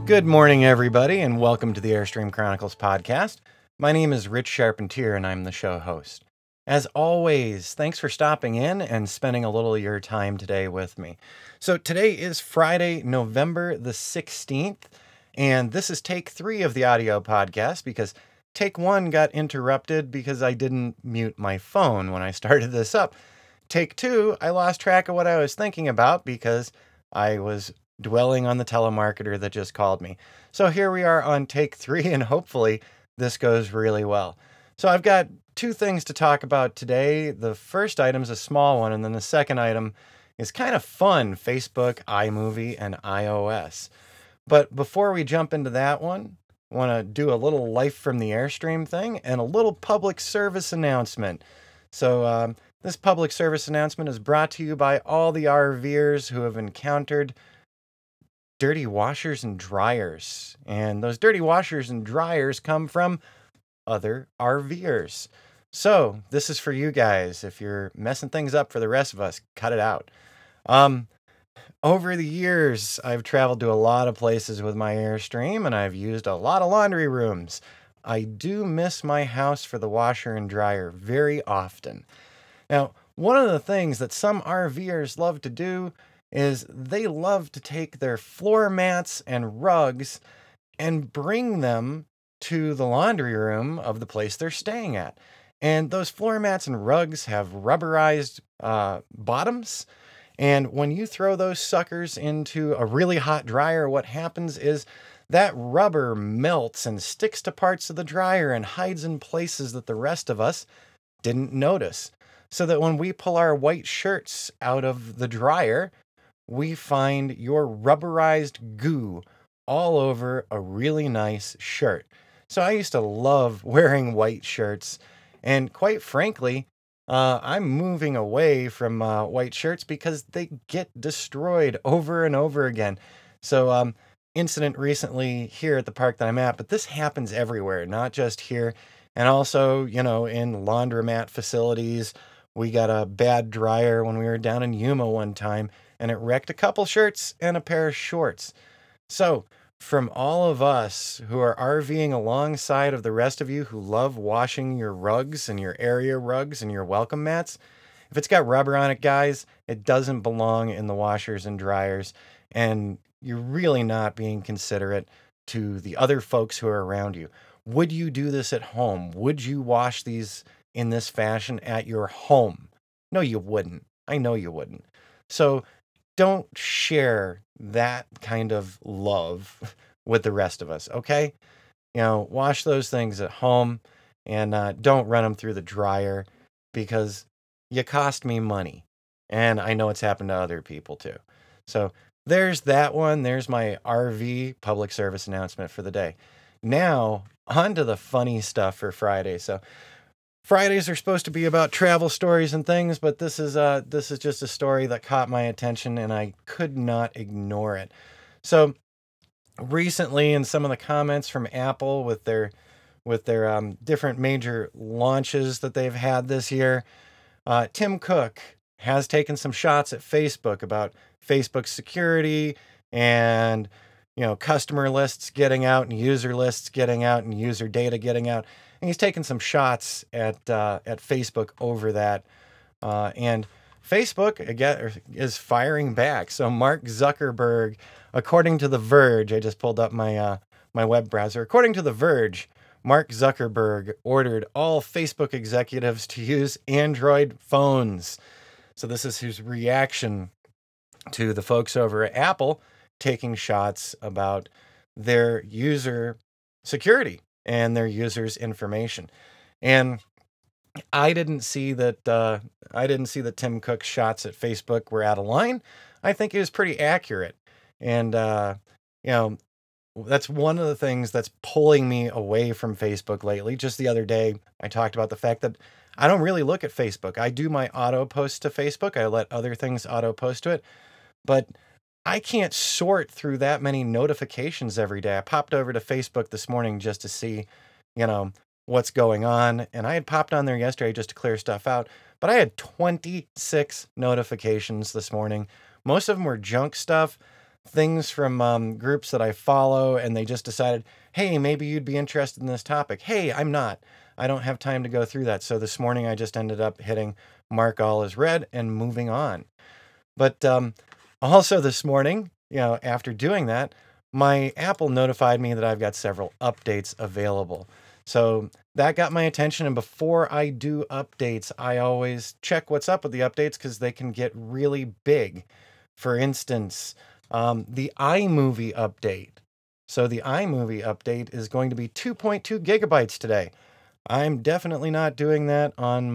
Good morning, everybody, and welcome to the Airstream Chronicles podcast. My name is Rich Charpentier, and I'm the show host. As always, thanks for stopping in and spending a little of your time today with me. So today is Friday, November the 16th, and this is take 3 of the audio podcast because take 1 got interrupted because I didn't mute my phone when I started this up. Take 2, I lost track of what I was thinking about because I was dwelling on the telemarketer that just called me. So here we are on take 3, and hopefully this goes really well. So I've got 2 things to talk about today. The first item is a small one, and then the second item is kind of fun: Facebook, iMovie, and iOS. But before we jump into that one, I want to do a little Life from the Airstream thing and a little public service announcement. So this public service announcement is brought to you by all the RVers who have encountered dirty washers and dryers. And those dirty washers and dryers come from other RVers. So this is for you guys. If you're messing things up for the rest of us, cut it out. Over the years, I've traveled to a lot of places with my Airstream, and I've used a lot of laundry rooms. I do miss my house for the washer and dryer very often. Now, one of the things that some RVers love to do is they love to take their floor mats and rugs and bring them to the laundry room of the place they're staying at. And those floor mats and rugs have rubberized bottoms. And when you throw those suckers into a really hot dryer, what happens is that rubber melts and sticks to parts of the dryer and hides in places that the rest of us didn't notice. So that when we pull our white shirts out of the dryer, we find your rubberized goo all over a really nice shirt. So I used to love wearing white shirts, and quite frankly, I'm moving away from white shirts because they get destroyed over and over again. So incident recently here at the park that I'm at, but this happens everywhere, not just here. And also, in laundromat facilities. We got a bad dryer when we were down in Yuma one time, and it wrecked a couple shirts and a pair of shorts. So, from all of us who are RVing alongside of the rest of you who love washing your rugs and your area rugs and your welcome mats, if it's got rubber on it, guys, it doesn't belong in the washers and dryers, and you're really not being considerate to the other folks who are around you. Would you do this at home? Would you wash these in this fashion at your home? No, you wouldn't. I know you wouldn't. So don't share that kind of love with the rest of us, okay? Wash those things at home, and don't run them through the dryer because you cost me money. And I know it's happened to other people too. So there's that one. There's my RV public service announcement for the day. Now, on to the funny stuff for Friday. So Fridays are supposed to be about travel stories and things, but this is just a story that caught my attention, and I could not ignore it. So recently, in some of the comments from Apple with their different major launches that they've had this year, Tim Cook has taken some shots at Facebook about Facebook security and customer lists getting out and user lists getting out and user data getting out. And he's taken some shots at Facebook over that. And Facebook, again, is firing back. So Mark Zuckerberg, according to The Verge, I just pulled up my web browser. According to The Verge, Mark Zuckerberg ordered all Facebook executives to use Android phones. So this is his reaction to the folks over at Apple taking shots about their user security and their users' information. And I didn't see that Tim Cook's shots at Facebook were out of line. I think it was pretty accurate. And that's one of the things that's pulling me away from Facebook lately. Just the other day, I talked about the fact that I don't really look at Facebook. I do my auto posts to Facebook. I let other things auto post to it. But I can't sort through that many notifications every day. I popped over to Facebook this morning just to see, what's going on. And I had popped on there yesterday just to clear stuff out. But I had 26 notifications this morning. Most of them were junk stuff. things from groups that I follow, and they just decided, hey, maybe you'd be interested in this topic. Hey, I'm not. I don't have time to go through that. So this morning I just ended up hitting mark all as read and moving on. But also this morning, after doing that, my Apple notified me that I've got several updates available. So that got my attention. And before I do updates, I always check what's up with the updates because they can get really big. For instance, the iMovie update. So the iMovie update is going to be 2.2 gigabytes today. I'm definitely not doing that on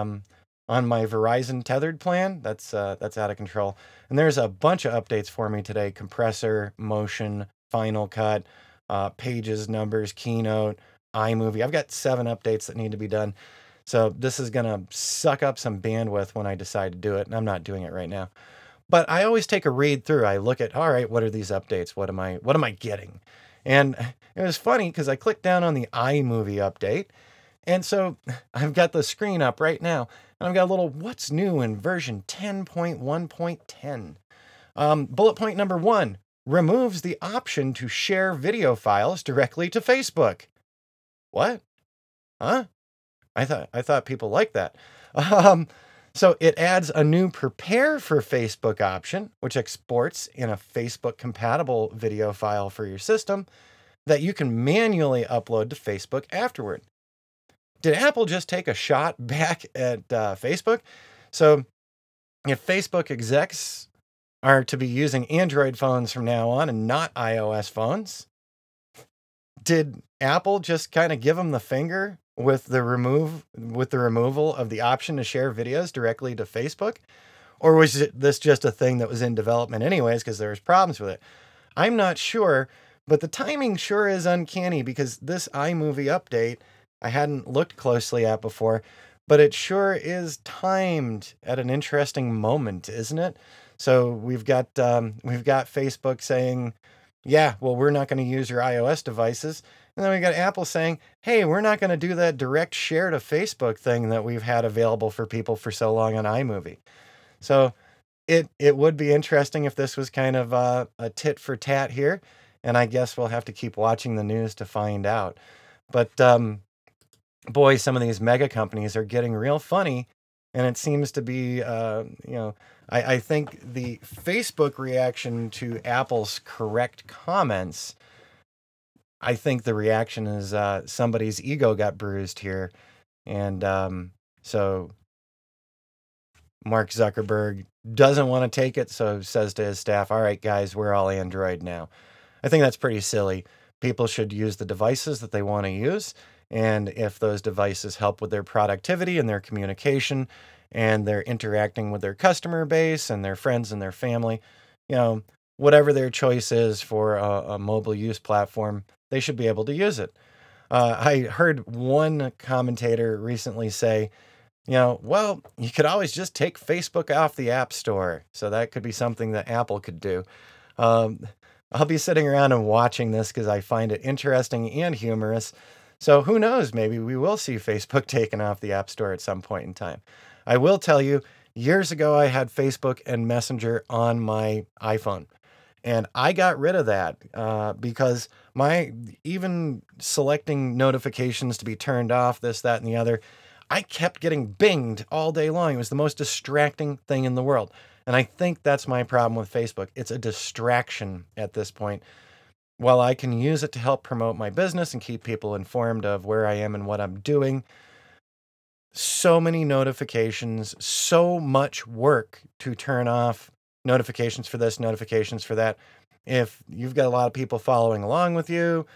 my Verizon tethered plan. That's out of control. And there's a bunch of updates for me today: compressor, motion, Final Cut, pages, numbers, Keynote, iMovie. I've got 7 updates that need to be done. So this is going to suck up some bandwidth when I decide to do it, and I'm not doing it right now. But I always take a read through. I look at, all right, what are these updates? What am I getting? And it was funny because I clicked down on the iMovie update. And so I've got the screen up right now, and I've got a little what's new in version 10.1.10. Bullet point number 1 removes the option to share video files directly to Facebook. What? Huh? I thought people liked that. So it adds a new prepare for Facebook option, which exports in a Facebook compatible video file for your system that you can manually upload to Facebook afterward. Did Apple just take a shot back at Facebook? So if Facebook execs are to be using Android phones from now on and not iOS phones, did Apple just kind of give them the finger with the removal of the option to share videos directly to Facebook? Or was this just a thing that was in development anyways because there was problems with it? I'm not sure, but the timing sure is uncanny because this iMovie update I hadn't looked closely at before, but it sure is timed at an interesting moment, isn't it? So we've got Facebook saying, yeah, well, we're not going to use your iOS devices. And then we got Apple saying, hey, we're not going to do that direct share to Facebook thing that we've had available for people for so long on iMovie. So it would be interesting if this was kind of a tit for tat here. And I guess we'll have to keep watching the news to find out. But boy, some of these mega companies are getting real funny. And it seems to be, I think the Facebook reaction to Apple's correct comments, I think the reaction is somebody's ego got bruised here. And so Mark Zuckerberg doesn't want to take it, so says to his staff, all right, guys, we're all Android now. I think that's pretty silly. People should use the devices that they want to use. And if those devices help with their productivity and their communication and they're interacting with their customer base and their friends and their family, whatever their choice is for a mobile use platform, they should be able to use it. I heard one commentator recently say, well, you could always just take Facebook off the App Store. So that could be something that Apple could do. I'll be sitting around and watching this because I find it interesting and humorous. So who knows? Maybe we will see Facebook taken off the App Store at some point in time. I will tell you, years ago, I had Facebook and Messenger on my iPhone. And I got rid of that because even selecting notifications to be turned off, this, that, and the other, I kept getting binged all day long. It was the most distracting thing in the world. And I think that's my problem with Facebook. It's a distraction at this point. While I can use it to help promote my business and keep people informed of where I am and what I'm doing, so many notifications, so much work to turn off notifications for this, notifications for that. If you've got a lot of people following along with you,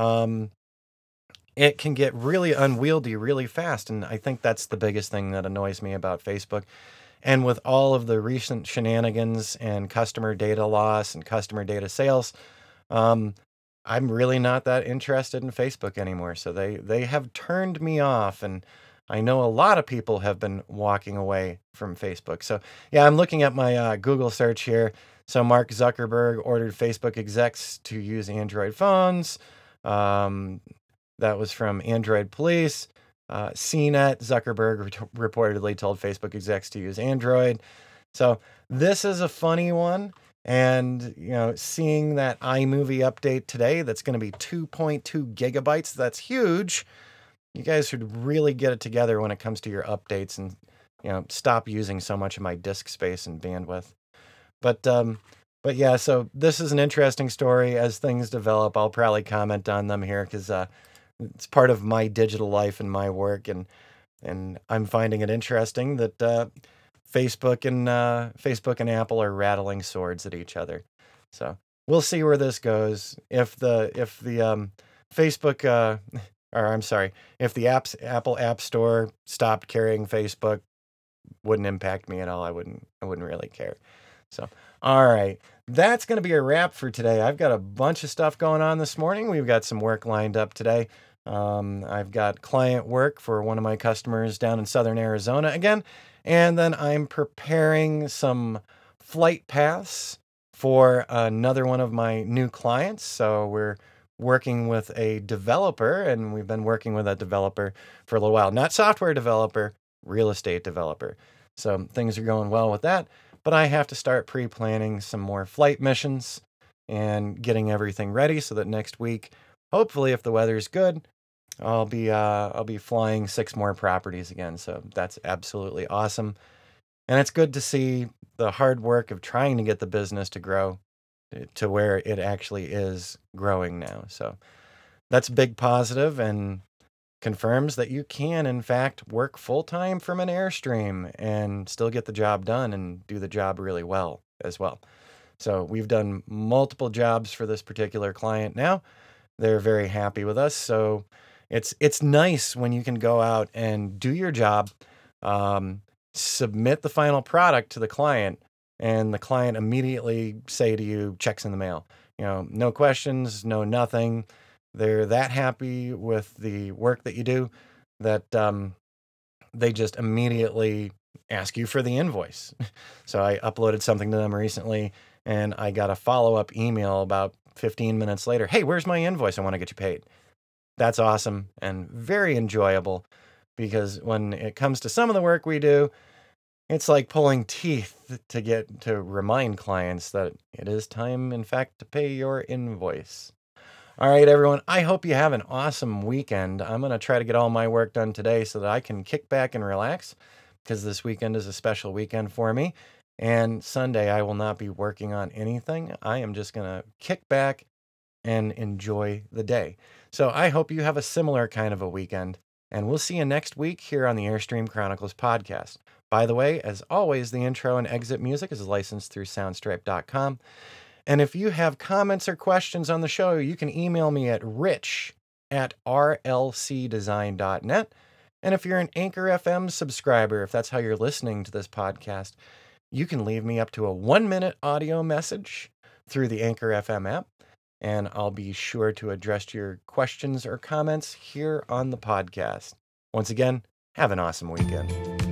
it can get really unwieldy really fast. And I think that's the biggest thing that annoys me about Facebook. And with all of the recent shenanigans and customer data loss and customer data sales, I'm really not that interested in Facebook anymore. So they have turned me off, and I know a lot of people have been walking away from Facebook. So yeah, I'm looking at my Google search here. So Mark Zuckerberg ordered Facebook execs to use Android phones. That was from Android Police. CNET, Zuckerberg reportedly told Facebook execs to use Android. So this is a funny one. And, seeing that iMovie update today, that's going to be 2.2 gigabytes. That's huge. You guys should really get it together when it comes to your updates and, stop using so much of my disk space and bandwidth. But yeah, so this is an interesting story. As things develop, I'll probably comment on them here because it's part of my digital life and my work, and I'm finding it interesting that Facebook and Apple are rattling swords at each other. So we'll see where this goes. If the Facebook or I'm sorry, if the Apple App Store stopped carrying Facebook, wouldn't impact me at all. I wouldn't really care. So, all right. That's going to be a wrap for today. I've got a bunch of stuff going on this morning. We've got some work lined up today. I've got client work for one of my customers down in southern Arizona again. And then I'm preparing some flight paths for another one of my new clients. So we're working with a developer, and we've been working with that developer for a little while. Not software developer, real estate developer. So things are going well with that. But I have to start pre-planning some more flight missions and getting everything ready so that next week, hopefully, if the weather's good, I'll be flying 6 more properties again. So that's absolutely awesome. And it's good to see the hard work of trying to get the business to grow to where it actually is growing now. So that's a big positive and confirms that you can, in fact, work full-time from an Airstream and still get the job done and do the job really well as well. So we've done multiple jobs for this particular client now. They're very happy with us. So it's nice when you can go out and do your job, submit the final product to the client, and the client immediately say to you, checks in the mail. No questions, no nothing. They're that happy with the work that you do that they just immediately ask you for the invoice. So I uploaded something to them recently, and I got a follow-up email about 15 minutes later. Hey, where's my invoice? I want to get you paid. That's awesome and very enjoyable, because when it comes to some of the work we do, it's like pulling teeth to remind clients that it is time, in fact, to pay your invoice. All right, everyone. I hope you have an awesome weekend. I'm going to try to get all my work done today so that I can kick back and relax, because this weekend is a special weekend for me. And Sunday, I will not be working on anything. I am just going to kick back and enjoy the day. So I hope you have a similar kind of a weekend. And we'll see you next week here on the Airstream Chronicles podcast. By the way, as always, the intro and exit music is licensed through soundstripe.com. And if you have comments or questions on the show, you can email me at rich@rlcdesign.net. And if you're an Anchor FM subscriber, if that's how you're listening to this podcast, you can leave me up to a 1-minute audio message through the Anchor FM app, and I'll be sure to address your questions or comments here on the podcast. Once again, have an awesome weekend.